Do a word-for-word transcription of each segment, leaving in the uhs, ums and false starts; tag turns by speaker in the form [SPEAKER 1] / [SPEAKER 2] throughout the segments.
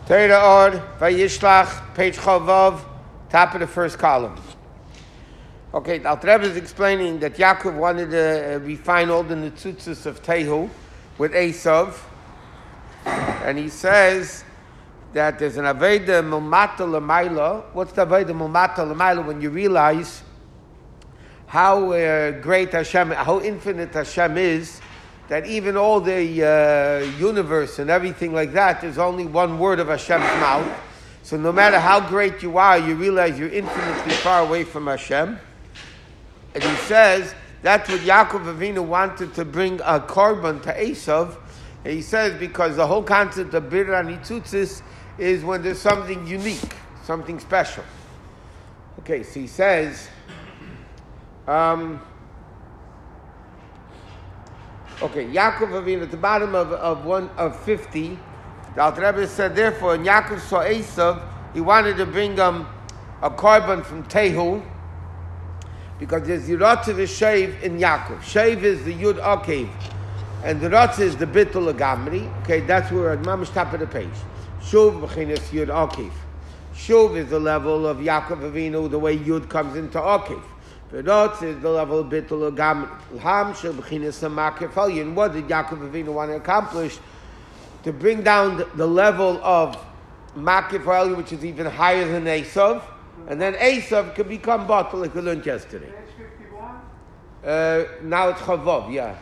[SPEAKER 1] Torah Or, Vayishlach, page Chavav, top of the first column. Okay, the Alter Rebbe is explaining that Yaakov wanted to refine all the netzutzos of Tehu with Esav, and he says that there's an Aveda Mulmata L'mayla. What's the Aveda Mulmata L'mayla? When you realize how uh, great Hashem, how infinite Hashem is, that even all the uh, universe and everything like that, there's only one word of Hashem's mouth. So no matter how great you are, you realize you're infinitely far away from Hashem. And he says that's what Yaakov Avinu wanted to bring a korban to Esav. And he says because the whole concept of Bir HaNitzutzos is when there's something unique, something special. Okay, so he says, um, okay, Yaakov Avinu at the bottom of, of one of fifty, the Alter Rebbe said, therefore, when Yaakov saw Esav, he wanted to bring um, a korban from Tehu, because there's Yirotz and Sheiv in Yaakov. Sheiv is the Yud Akev, and the Rotz is the Bittul Agamri. Okay, that's where at Mamash top of the page. Shuv b'chinas Yud Akev. Shuv is the level of Yaakov Avinu, the way Yud comes into Akev. The Rotz is the level of Bittul Agamri. Ham shel b'chinas Makif Elyon. What did Yaakov Avinu want to accomplish? To bring down the, the level of Makif Elyon, which is even higher than Esav. And then Esav could become Batal, like we learned yesterday. Uh, now it's Chavav, yeah.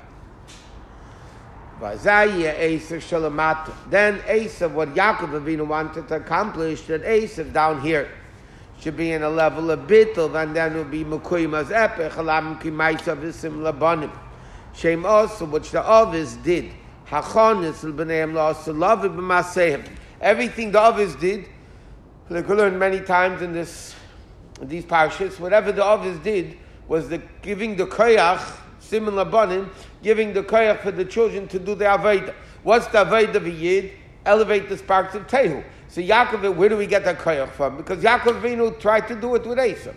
[SPEAKER 1] Then Esav, what Yaakov Avinu wanted to accomplish, that Esav down here should be in a level of Bittul, and then it would be Mekuyim as Epech, Halam Kimaisav Isim Labanim. Shem also, which the Ovis did, Hachonis L'Bneim La'aseh Lavi B'Masehem. Everything the Ovis did, like we learned many times in this, in these parashas, whatever the Ovis did was the giving the koyach, siman labanim, giving the koyach for the children to do the Aveda. What's the Aveda of a Yid? Elevate the sparks of Tehu. So Yaakov, where do we get that koyach from? Because Yaakov Avinu tried to do it with Esav.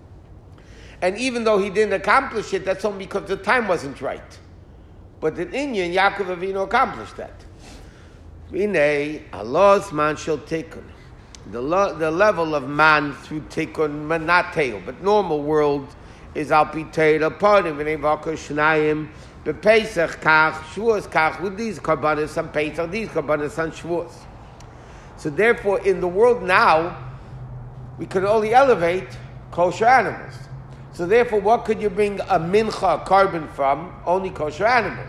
[SPEAKER 1] And even though he didn't accomplish it, that's only because the time wasn't right. But in Inyan, Yaakov Avinu accomplished that. Vinei, Allah's man shall take on. The, lo- the level of man through tikkun, not teil, but normal world is al pi teil aparim v'nei v'akar shnayim b'pesach kach shvuos kach with these karbanos on Pesach, these karbanos on shvuos. So therefore, in the world now, we can only elevate kosher animals. So therefore, what could you bring a mincha, a carbon from? Only kosher animals.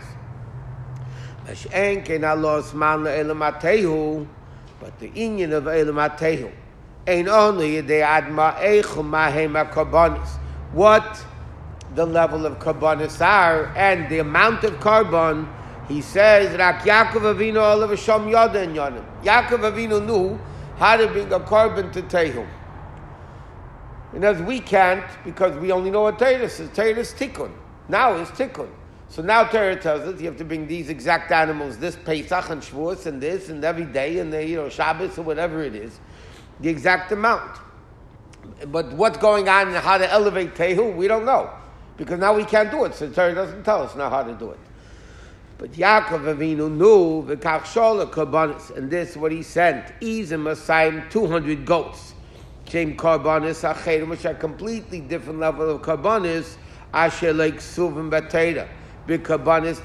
[SPEAKER 1] Mash'en ken alos man le'elam atehu. But the inyan of Elam HaTehu ain't only the adma eichum mahema karbonis. What the level of karbonis are and the amount of carbon, he says, Rak Yaakov Avinu olav Hashem yada in yonim. Yaakov Avinu knew how to bring a carbon to Tehu. And as we can't, because we only know what Torah is. Torah is tikkun. Now it's tikkun. So now Torah tells us you have to bring these exact animals, this Pesach and Shavuos and this and every day and the, you know, Shabbos or whatever it is, the exact amount. But what's going on and how to elevate Tehu, we don't know. Because now we can't do it, so Torah doesn't tell us now how to do it. But Yaakov Avinu knew, v'kach shola karbanis, and this is what he sent, Izim Asayim, two hundred goats. Shem karbanis acherim, which are completely different level of karbanis, asher like suvim b'teira. In other words,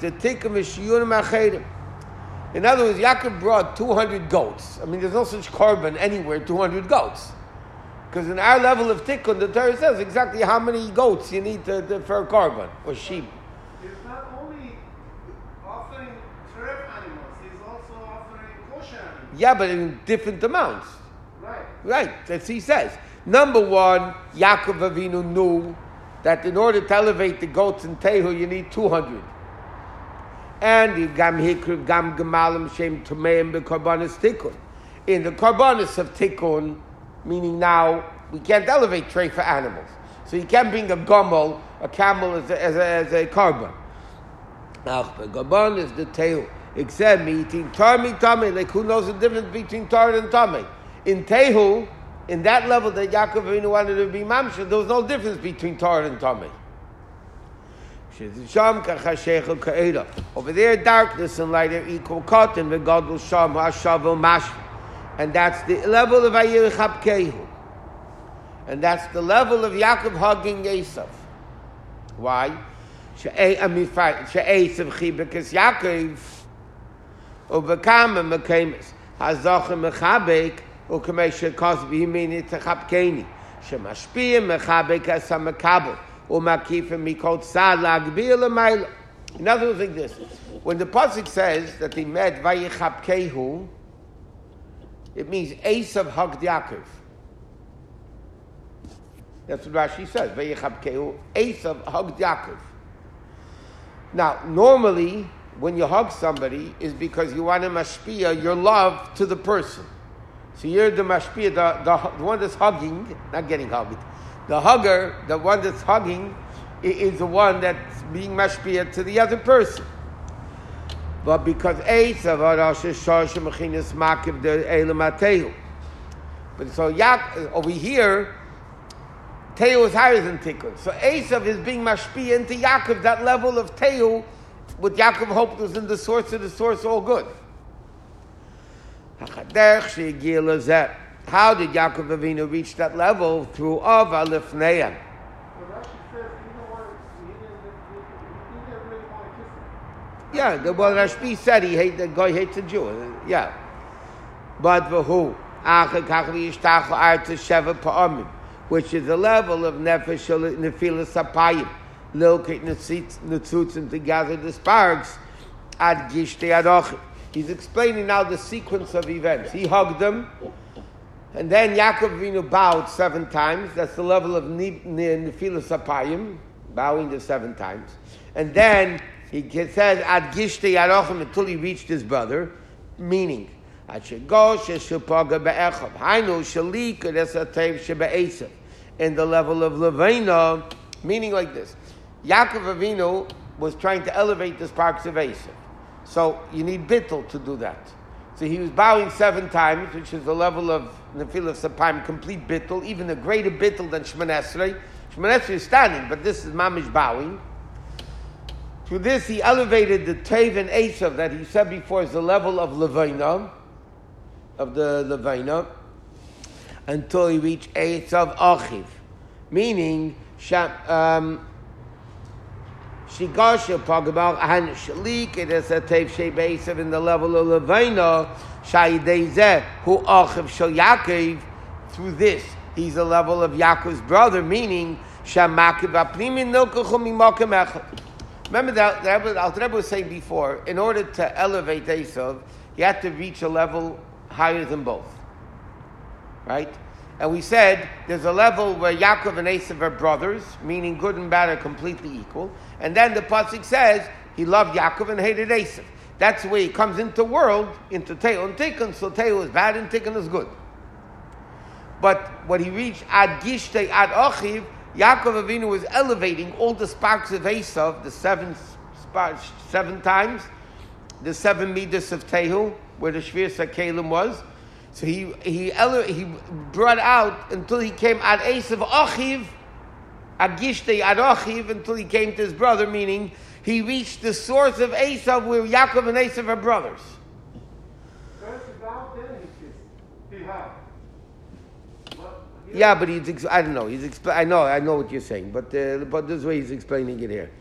[SPEAKER 1] Yaakov brought two hundred goats. I mean, there's no such korban anywhere, two hundred goats. Because in our level of tikkun, the Torah says exactly how many goats you need to, to, for a korban, or sheep.
[SPEAKER 2] He's not only offering treif animals, he's also offering kosher animals.
[SPEAKER 1] Yeah, but in different amounts.
[SPEAKER 2] Right.
[SPEAKER 1] Right, that's what he says. Number one, Yaakov Avinu knew that in order to elevate the goats in Tehu, you need two hundred. And you gam hikriv gam gemalim shem tumeim bekarbanis tikkun. In the karbanis of tikkun, meaning now we can't elevate tray for animals, so you can't bring a gomel, a camel as a, as a, as a korban. Now the korban is the Tehu. Except meeting tar mi tame. Like who knows the difference between tar and tame? In Tehu, in that level that Yaakov Avinu wanted to be mamsha, there was no difference between Torah and Tamei. Over there, darkness and light are equal. Cotton, the God will sham, hashavel mash. And that's the level of Vayichabkehu. And that's the level of Yaakov hugging Esav. Why? She'esav chibekes Yaakov ubekam mekemes hazochem mechabek ukamei shekos b'himini techapkeni shemashpiyim mechabek as hamakabel umakifim mikol tzad la'agbil l'mayla. In other words, like this: when the pasuk says that they met Vayichabkehu, it means Esav hugged Yaakov. That's what Rashi says. Vayichabkehu, Esav hugged Yaakov. Now, normally, when you hug somebody, is because you want to mashpia your love to the person. So you're the mashpia, the, the, the one that's hugging, not getting hugged. The hugger, the one that's hugging, is the one that's being mashpia to the other person. But because Esav, but so Yak, over here, Teu is higher than Tikkun. So Esav is being mashpia into Yaakov, that level of Teu, what Yaakov hoped was in the source of the source, all good. How did Yaakov Avinu reach that level? Through Av Alifneya. Yeah, the well, Rashbi said he hate the guy hates a Jew. Yeah, but for who? Which is the level of nefesh nefilas apayim, locate netzutzim to gather the sparks ad gishte adochim. He's explaining now the sequence of events. He hugged them, and then Yaakov Avinu bowed seven times. That's the level of nefilas apayim, bowing the seven times, and then he says ad gishte adochim until he reached his brother, meaning. In the level of Levina, meaning like this. Yaakov Avinu was trying to elevate the sparks of Esav. So you need bittul to do that. So he was bowing seven times, which is the level of Nefilas Apayim, complete bittul, even a greater bittul than Shemoneh Esrei. Shemoneh Esrei is standing, but this is mamish bowing. Through this, he elevated the Tev and Esav that he said before is the level of Levina, of the Levina, until he reached Esav Achiv, meaning um, Shigasha Pagabal and Shalik, it is a Tev Sheb Esav in the level of Levina, Shaydezeh, who Achiv Shal Yaakov, through this, he's the level of Yaakov's brother, meaning Shamakiv Aplimin Nilkachum Imakim Echad. Remember that, that was, Alter Rebbe was saying before, in order to elevate Esav, you have to reach a level higher than both. Right? And we said there's a level where Yaakov and Esav are brothers, meaning good and bad are completely equal. And then the pasuk says he loved Yaakov and hated Esav. That's the way he comes into the world, into Teu and Tikkun. So Teu is bad and Tikkun is good. But when he reached Ad Gishte Ad Achiv, Yaakov Avinu was elevating all the sparks of Esav, the seven sparks, seven times, the seven midas of Tehu, where the Shvir Sakelim was. So he he ele- he brought out until he came Ad Esav Achiv, Ad Gishte Ad Achiv, until he came to his brother, meaning he reached the source of Esav where Yaakov and Esav are brothers. Yeah, but he's, ex- I don't know, he's, expl- I know, I know what you're saying, but, uh, but this way he's explaining it here.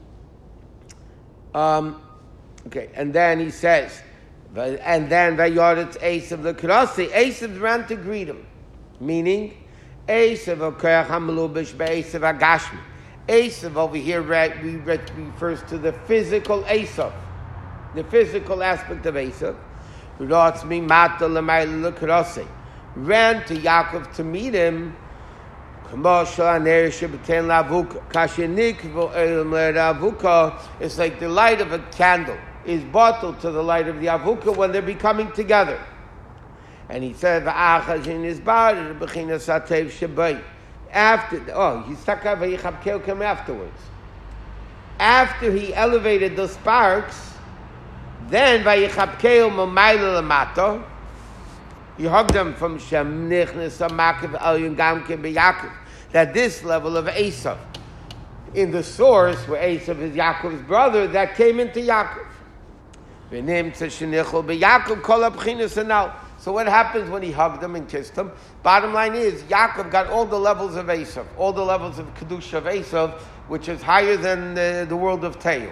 [SPEAKER 1] Um, okay, and then he says, and then Vayoretz Esav l'krasi, Esav ran to greet him, meaning, Esav okeach hamalubish be'esav agashmi. Esav over here re- we re- refers to the physical Esav, the physical aspect of Esav. Rotz mi mata l'mayla l'krasi. Ran to Yaakov to meet him. It's like the light of a candle is bottled to the light of the avuka when they're becoming together. And he said, after, oh, he's stuck up afterwards. After he elevated the sparks, then Vayichabkeu Mamayla Lamata, he hugged them from Shem Nichnes Amakiv Elyon Gamke B'Yaakov. That this level of Esav, in the source where Esav is Yaakov's brother, that came into Yaakov. And now So what happens when he hugged him and kissed him? Bottom line is, Yaakov got all the levels of Esav, all the levels of Kedusha of Esav, which is higher than the, the world of Teil.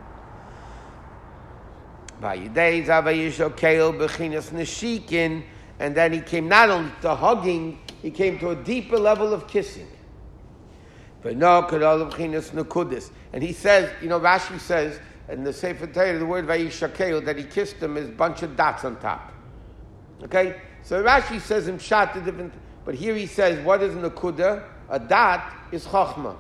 [SPEAKER 1] And then he came not only to hugging, he came to a deeper level of kissing. And he says, you know, Rashi says, in the Sefer Torah, the word Vayishakeu, that he kissed him is a bunch of dots on top. Okay? So Rashi says in Pshat, the different, but here he says, what is Nakuda? A dot is Chachma.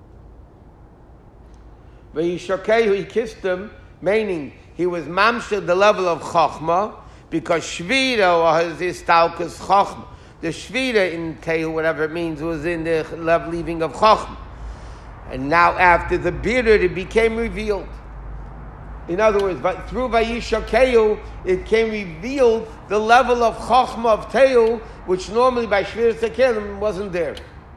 [SPEAKER 1] Vayishakeu, he kissed him, meaning he was mamsha the level of Chachma, because Shvira was his Talkas Chachma. The Shvira in Tehu, whatever it means, was in the level leaving of Chachma. And now after the Bitter, it became revealed. In other words, but through Vayishakeu, it came revealed the level of Chachma of Tehu, which normally by Shvira Sekelim wasn't there.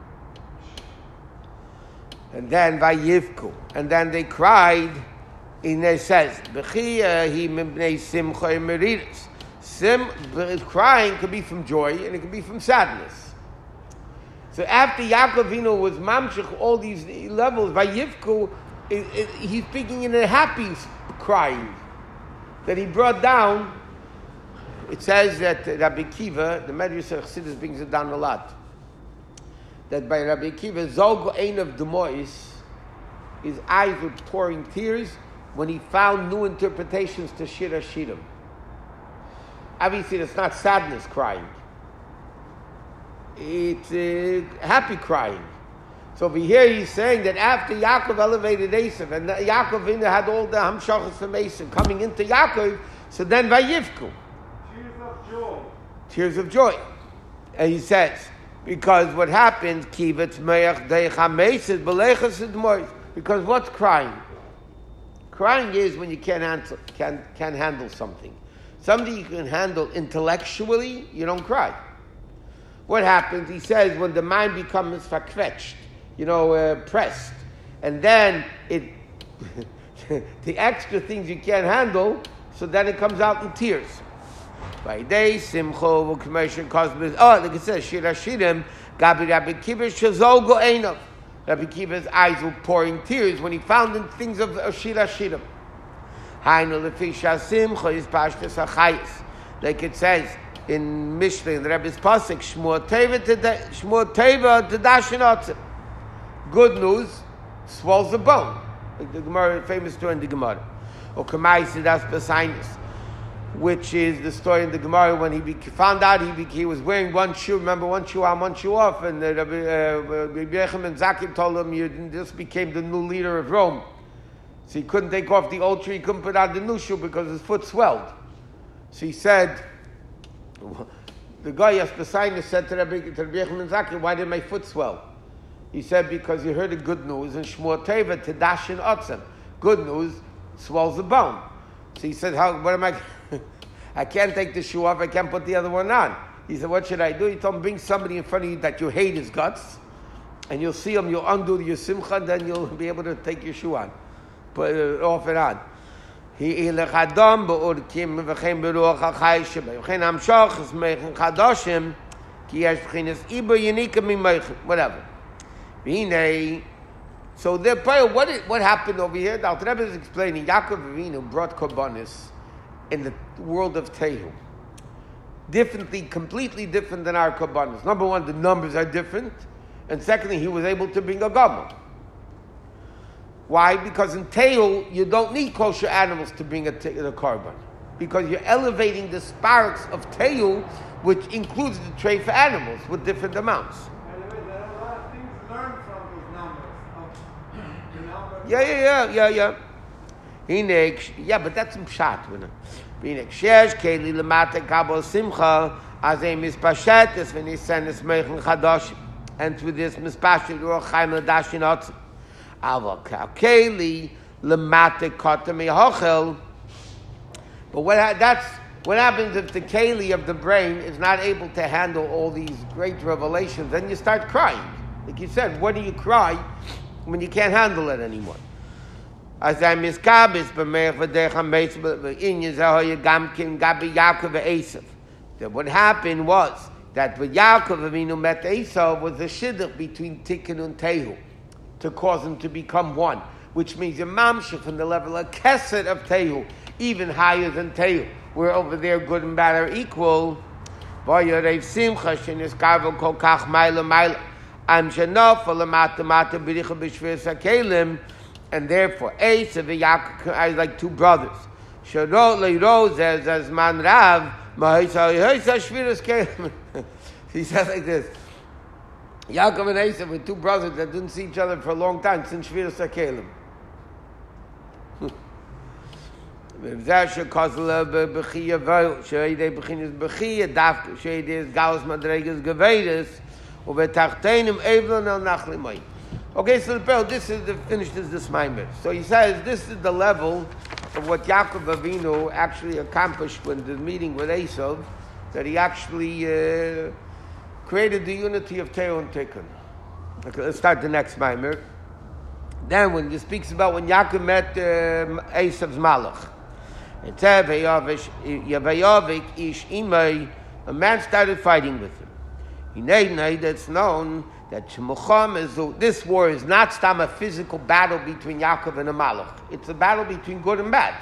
[SPEAKER 1] And then Vayivku. And then they cried, and it says, B'chiyah hi mibnei simcha emeriris. Sim, crying could be from joy and it could be from sadness. So after Yaakov Avinu was mamshich all these levels, Vayivku, it, it, he's speaking in a happy crying that he brought down. It says that Rabbi Kiva, the Medrash of Chassidus brings it down a lot, that by Rabbi Kiva, Zog Ein of Demois, his eyes were pouring tears when he found new interpretations to Shir HaShirim. Obviously, it's not sadness crying. It's uh, happy crying. So over here he's saying that after Yaakov elevated Esav, and Yaakov had all the Hamshachas from Esav coming into Yaakov, so then Vayivku.
[SPEAKER 2] Tears of joy.
[SPEAKER 1] Tears of joy. And he says, because what happens, Kivetz Meach Deich HaMesid B'leichas Edmois. Because what's crying? Crying is when you can't handle, can't, can't handle something. Something you can handle intellectually, you don't cry. What happens? He says when the mind becomes verquetscht, you know, uh, pressed, and then it, the extra things you can't handle, so then it comes out in tears. By day, simcho, v'k'mesher cosmos. Oh, like it says, Shir HaShirim, Gabi Rabbi Kiva shazol go'einav. Rabbi Kiva's eyes were pouring tears when he found the things of Shir HaShirim. Like it says in Mishnah, in the Rebbe's Pasuk, Shmur Teva Tedashin Otzim. Good news swells the bone. Like the Gemara, famous story in the Gemara. Or Kamaisi Das Besainis, which is the story in the Gemara when he be, found out he, be, he was wearing one shoe, remember, one shoe on, one shoe off, and uh, Rabbi Yechim and Zakim told him, you just became the new leader of Rome. So he couldn't take off the old shoe, he couldn't put on the new shoe because his foot swelled. So he said, the guy Yaspasainus said to Rabbi Yechim and Zakim, why did my foot swell? He said, because he heard the good news, and Shmur Teva Tedashin Otzem. Good news swells the bone. So he said, how, what am I, I can't take the shoe off, I can't put the other one on. He said, what should I do? He told him, bring somebody in front of you that you hate his guts, and you'll see him, you'll undo your simcha, and then you'll be able to take your shoe on. Put it off and on. He ilech adam be'urkim v'chein beruach ha'chayshim v'chein hamshach v'chein chadoshim ki yesh b'chinas iber yenika mi'meichim, whatever. V'hinei, so the prayer, what, what happened over here? The Alter Rebbe is explaining, Yaakov Avinu brought korbanos in the world of Tehu. Differently, completely different than our korbanos. Number one, the numbers are different, and secondly, he was able to bring a gomel. Why? Because in Tehu, you don't need kosher animals to bring a, te- a korban. Because you're elevating the sparks of Tehu, which includes the tray for animals with different amounts.
[SPEAKER 2] By the way, there are a lot of things learned from those numbers. Of the numbers.
[SPEAKER 1] Yeah, yeah, yeah, yeah, yeah. Yeah, but that's some pshat. Hinek shesh keli lemata kabel simcha azay mispashetes v'nisenes meichen chadoshim. And through this mispashet ruach chaim l'dashin otzim. But what ha- that's what happens if the keli of the brain is not able to handle all these great revelations? Then you start crying. Like you said, what do you cry when you can't handle it anymore? As I miskabis b'meich v'dech hameitz v'inyin zahoye gamkin gabi Yaakov v'Esav. that what happened was that when Yaakov Avinu met Esau was a shidduch between Tikkun and Tehu to cause them to become one, which means a mamshech from the level of Kesed of Tehu, even higher than Tehu, where over there good and bad are equal. Vayarev Simcha sheniskarvo kol kach maila maila am shenofel lamata mata b'richa b'shvir sakelim, and therefore Esav and Yaakov are like two brothers. Shadot leirose as as man rav ma'isa ha'isa shvir sakelim. He says like this: Yaakov and Esav were two brothers that didn't see each other for a long time since shvir sakelim. וזה שכוסל בבכייה ואו, שהידי בכינס בכייה דווקא, שהידי יש גאוס מדרגס גווידס, ובתחתינים אבלון על נחלי מים. Okay, so the Pearl, this is the finish this this Maimer. So he says this is the level of what Yaakov Avinu actually accomplished when the meeting with Esau, that he actually uh, created the unity of Teo and Tikkun. Okay, let's start the next Maimer. Then when he speaks about when Yaakov met uh, Esau's Malach, it said, Yavayavik ish imay, a man started fighting with him. He named that's known that is, this war is not stam a physical battle between Yaakov and a Malach. It's a battle between good and bad.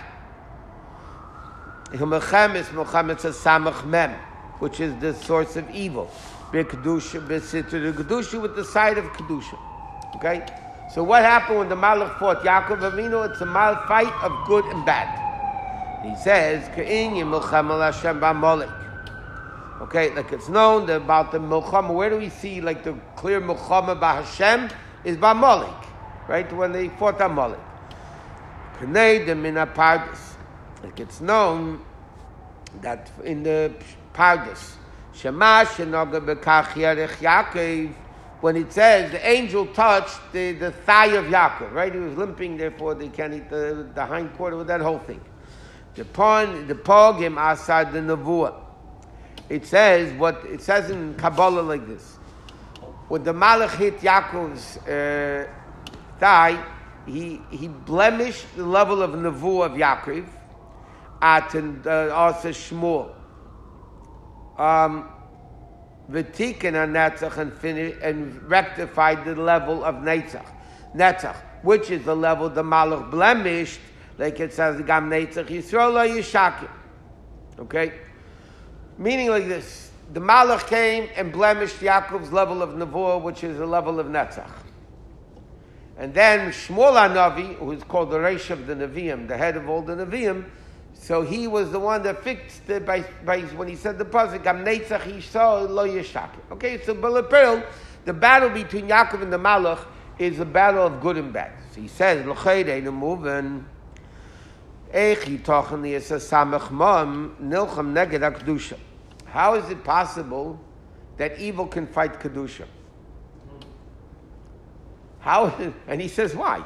[SPEAKER 1] Which is the source of evil. Kedusha, Kedusha with the side of Kedusha. Okay? So what happened when the Malach fought Yaakov Avinu? It's a mal fight of good and bad. He says, okay, like it's known that about the Milchama, where do we see like the clear Milchama by Hashem is by Molech, right? When they fought Amalek. Like it's known that in the Pardes, when it says the angel touched the, the thigh of Yaakov, right? He was limping, therefore they can't eat the, the hind quarter with that whole thing. The pon, the pogim asad the nevuah. It says what it says in Kabbalah like this: when the Malach hit Yaakov's uh, thigh, he he blemished the level of nevuah of Yaakov at also Shmuel. Um, V'tiken on Netzach and finished and rectified the level of Netzach, Netzach, which is the level the Malach blemished. Like it says, Gam Netzach Yisrael lo Yishakim. Okay? Meaning like this, the Malach came and blemished Yaakov's level of Nevuah, which is the level of Netzach. And then Shmuel HaNavi, who is called the Reish of the Nevi'im, the head of all the Nevi'im, so he was the one that fixed it by, by when he said the pasuk, Gam Netzach Yisrael lo Yishakim. Okay, so B'Lepel, the battle between Yaakov and the Malach is a battle of good and bad. So he says, L'chayde no moving. How is it possible that evil can fight Kedusha? How? And he says, why?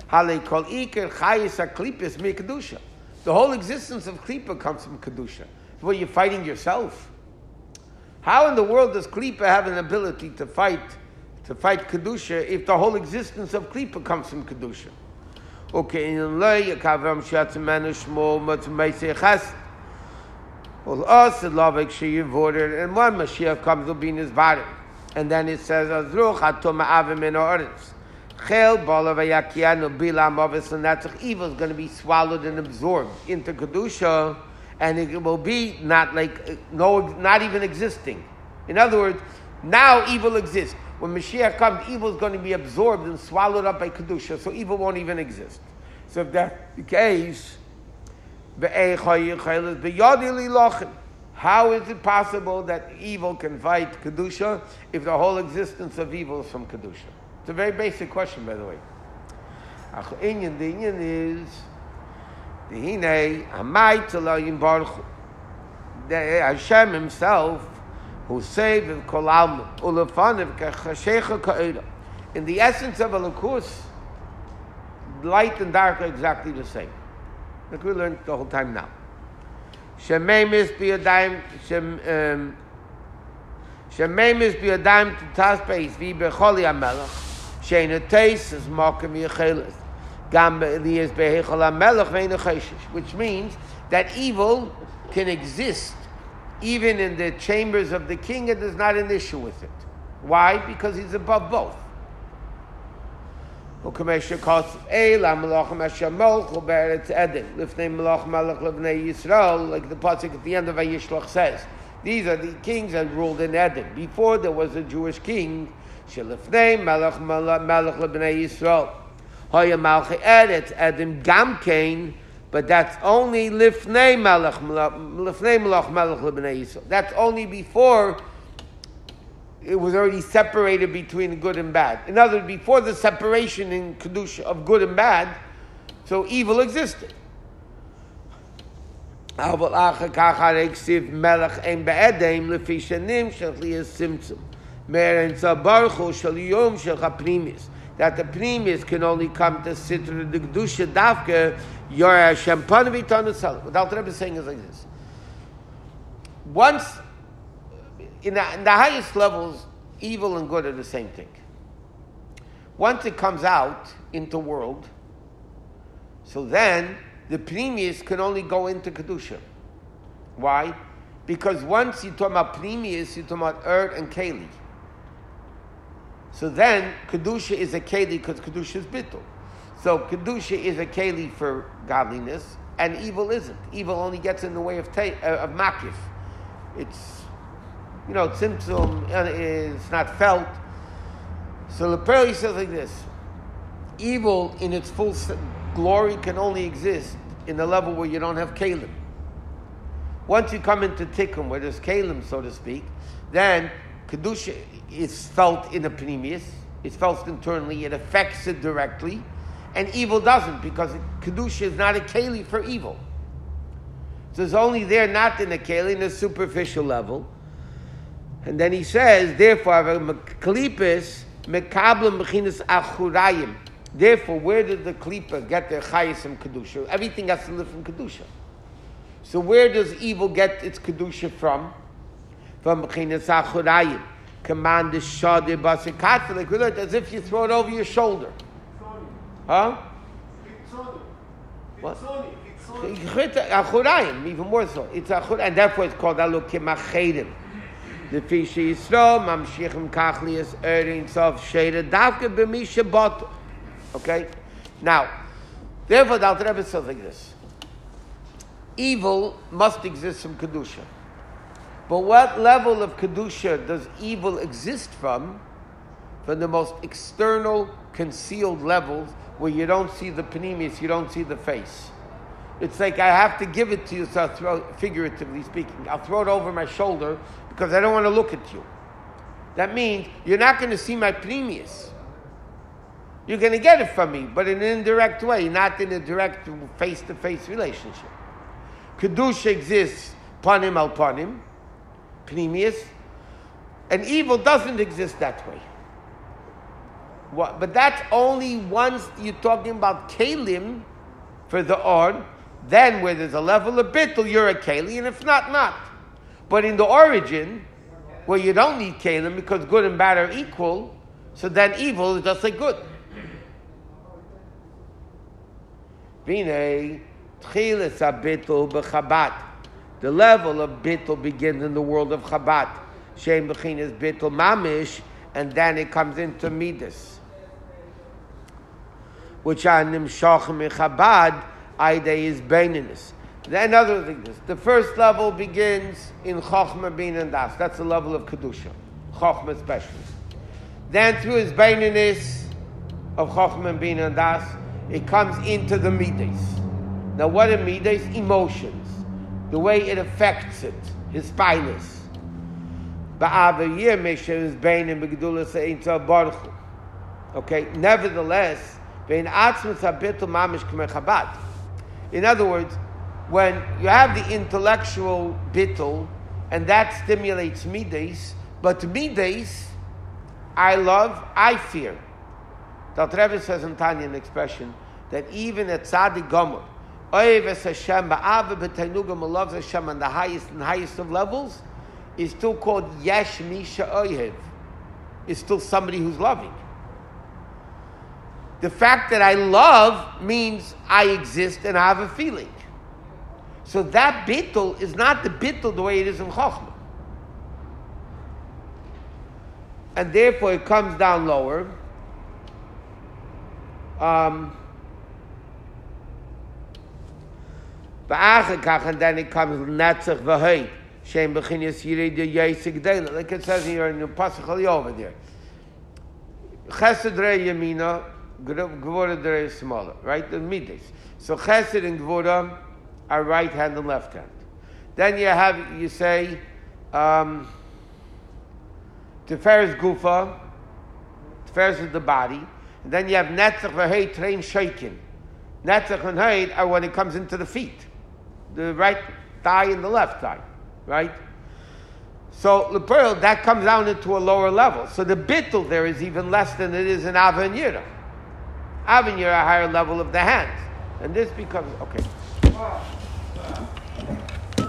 [SPEAKER 1] The whole existence of Klipa comes from Kedusha. Well, you're fighting yourself. How in the world does Klipa have an ability to fight to fight Kedusha if the whole existence of Klipa comes from Kedusha? Okay, in lay kavam shatz manishmo mat meise khas. Well, us the lovek she voted, and one Mashiach comes to be in his body, and then it says azruch atom avim in orders. Chel bala vayakianu bilam avis, and that's evil is going to be swallowed and absorbed into Kedusha, and it will be not like no, not even existing. In other words, now evil exists. When Mashiach comes, evil is going to be absorbed and swallowed up by Kedusha, so evil won't even exist. So if that's the case, how is it possible that evil can fight Kedusha if the whole existence of evil is from Kedusha? It's a very basic question, by the way. The Inyan is the Hine Hamay Tzalayim Baruch. Hashem himself, who saved Kol Alma, Ulafanav Kachashecha Ka'eda. In the essence of a Lakus, light and dark are exactly the same. Like we learned the whole time now. Shemeimis biyadayim shem Shemeimis biyadayim taspeis vi becholi hamelach sheina teis is makom yecheles gam lies behechol hamelach ve'ina cheshish, which means that evil can exist even in the chambers of the king, there's not an issue with it. Why? Because he's above both. Like the pasuk at the end of Vayishlach says, these are the kings that ruled in Eden. Before there was a Jewish king, Shelifnei Melech Melech Lebnei Yisrael. Hoya Malchi Eretz Eden Gamkein, but that's only Lifnei Melech Lifnei Melech Melech Lebnei Yisrael. That's only before it was already separated between good and bad. In other words, before the separation in Kedusha of good and bad, so evil existed. But that the pnimis can only come to sit to the Kedusha Davke, Yor Hashem Panavi Tanusal. What Alter Rebbe is saying is like this. Once, in the, in the highest levels, evil and good are the same thing. Once it comes out into world, so then the pneumius can only go into Kedusha. Why? Because once you talk about pneumius, you talk about Erd and Keli. So then Kedusha is a Keli because Kedusha is Bittul. So Kedusha is a Keli for godliness, and evil isn't. Evil only gets in the way of ta- uh, of Makif. It's, you know, Tzimtzum, it's not felt. So the Leperi says like this: evil in its full glory can only exist in the level where you don't have Kalim. Once you come into Tikkun, where there's Kalim, so to speak, then Kedusha is felt in the Pneumius, it's felt internally, it affects it directly, and evil doesn't, because Kedusha is not a Keli for evil. So it's only there, not in the Keli, in a superficial level. And then he says, therefore, Klipis, Mekablam Mechinas Achurayim. Therefore, where did the Klippa get their Chayis from Kedusha? Everything has to live from Kedusha. So where does evil get its Kedusha from? From Mechinas Achurayim. Command the Shadi Basikata, like we learned, as if you throw it over your shoulder. Huh? What? Achurayim, even more so. It's Achurayim, and therefore it's called Alukim Achedim. The Fishy Yisrael, Mamshichim Kachlias, Erin Sof Sheda, Davke B'misha Bot. Okay? Now, therefore the Alter Rebbe says like this. Evil must exist from Kedusha. But what level of Kedusha does evil exist from? From the most external, concealed levels where you don't see the pneumius, you don't see the face. It's like I have to give it to you, so I'll throw, figuratively speaking, I'll throw it over my shoulder because I don't want to look at you. That means you're not going to see my pneumius. You're going to get it from me, but in an indirect way, not in a direct face-to-face relationship. Kedusha exists panim al panim, pneumius, and evil doesn't exist that way. What, but that's only once you're talking about kalim for the or, then where there's a level of bittul, you're a keli, and if not, not. But in the origin, where you don't need kalim because good and bad are equal, so then evil is just like good. Vinay, tchilas habittul b'Chabad. The level of bittul begins in the world of Chabad. Shem b'chinas bittul mamish, and then it comes into midas, which are nimshachim in Chabad. Aida is beininus. Then other things. The first level begins in Chochmah, Bin and Das. That's the level of Kedusha. Chochmah especially. Then through his beininus of Chochmah, Bin and Das, it comes into the midas. Now what are midas? Emotions. The way it affects it. His spinus. Okay, nevertheless, in other words, when you have the intellectual bittul, and that stimulates midas, but midas, I love, I fear. The Alter Rebbe says in Tanya an expression that even at Tzadik Gomer, Oyeves Hashem, Ba'ava B'Tainugam, loves Hashem on the highest and highest of levels, is still called Yesh Misha Oyev. Is still somebody who's loving. The fact that I love means I exist and I have a feeling. So that bittul is not the bittul the way it is in Chochmah. And therefore it comes down lower. Um, and then it comes Netzach v'Hei Shem b'chinyas Yirei de Yisig Deila, like it says here in the Pasuk over there. Chesed rei Yamina, Gvura rei smaller, right? The midas. So Chesed and Gvura are right hand and left hand. Then you have you say um, Tiferes Gufa, Tiferes is the body. And then you have Netzach v'Hei Train Shaikin. Netzach and Hei are when it comes into the feet. The right thigh and the left thigh, right? So Lepearl, that comes down into a lower level. So the bittul there is even less than it is in Ava and Yira. Ava and Yira, a higher level of the hands. And this becomes, okay.
[SPEAKER 2] Wow. Uh, the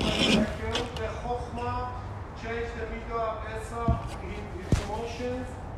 [SPEAKER 2] Chochmah changed the midah of Esau in his emotions.